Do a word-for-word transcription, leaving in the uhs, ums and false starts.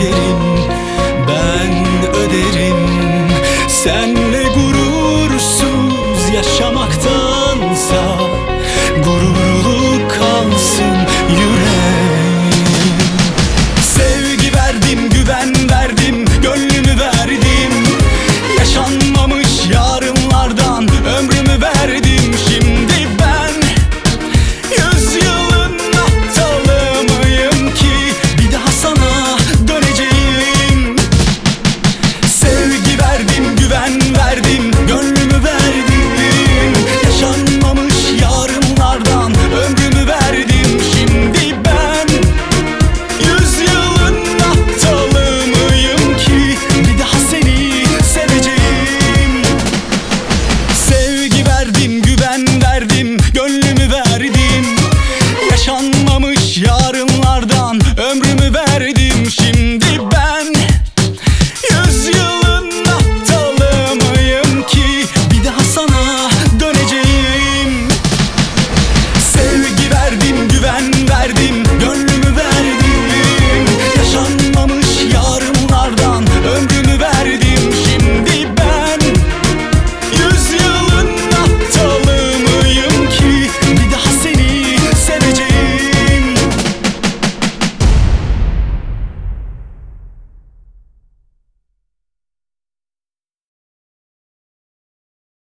çekerim, ben öderim. Senle gurursuz yaşamaktansa gururlu kalsın yüreğim. Sevgi verdim, güven verdim, gönlümü verdim. Yaşanmamış yarınlardan ömrümü verdim. Şimdi ben yüzyılın aptalı mıyım ki bir daha sana döneceğim? Sevgi verdim, güven verdim, gönlümü verdim. Yaşanmamış yarınlardan ömrümü verdim. Şimdi ben yüzyılın aptalı mıyım ki bir daha seni seveceğim? Sevgi verdim, güven verdim, gönlümü verdim. Yaşanmamış yarınlardan ömrümü verdim. Şimdi ben